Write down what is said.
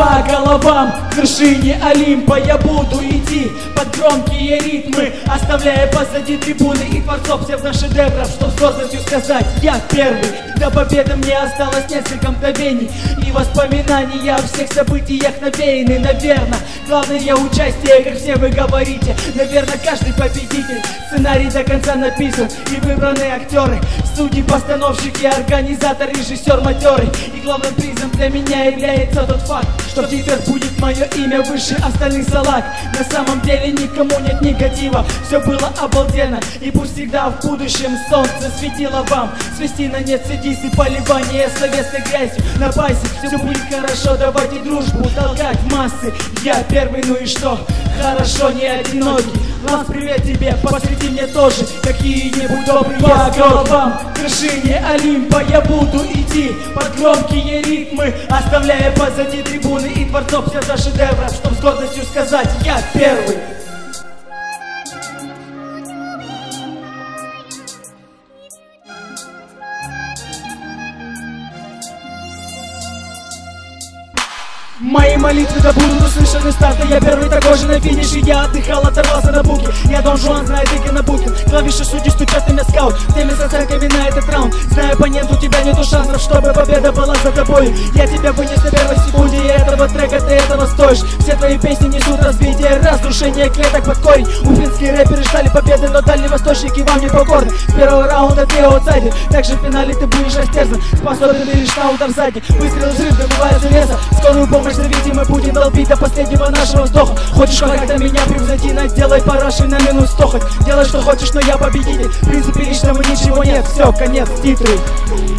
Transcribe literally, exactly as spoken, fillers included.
По головам к вершине Олимпа я буду идти под громкие ритмы, оставляя позади трибуны и творцов псевдошедевров, чтоб с гордостью сказать: я первый. До победы мне осталось несколько мгновений, и воспоминания о всех событиях навеяны. Наверное, главное участие, как все вы говорите. Наверное, каждый победитель. Сценарий до конца написан, и выбраны актеры, судьи, постановщики, организатор, режиссер матерый. И главным призом для меня является тот факт, что теперь будет мое имя выше остальных салат. На самом деле никому нет негатива, все было обалденно. И пусть всегда в будущем солнце светило вам. Свести на нет сидис и поливание словесной грязью на базе. Все будет хорошо, давайте дружбу толкать в массы. Я первый, ну и что? Хорошо, не одинокий. Ланс, привет тебе, посвяти мне тоже какие-нибудь добрые слова. По головам к вершине Олимпа я буду идти под громкие ритмы, оставляя позади трибуны и творцов псевдошедевров, чтоб с гордостью сказать: я первый. Мои молитвы да будут услышаны старта. Я первый такой же на финише. Я отдыхал, оторвался на буке. Я Дон Жуан, знает и Геннабукин. Клавиши судьи стучат на скаут. Теми с оценками на этот раунд. Знаю, оппонент, у тебя нету шансов, чтобы победа была за тобой. Я тебя вынес на первой секунде, и этого трека ты этого стоишь. Все твои песни несут разбитие, разрушение клеток под корень. Уфимские рэперы ждали победы, но дальневосточники вам не покорны. С первого раунда ты аутсайдер, также в финале ты будешь растерзан. Способен лишь на удар сзади. Выстрел, взрыв, добывая завеса. Скорую помощь зовите, мы будем долбить до последнего нашего вздоха. Хочешь как-то меня превзойти, сделай параши на минус сто хоть. Делай что хочешь, но я победитель. В принципе лично мы ничего нет, все, конец, титры.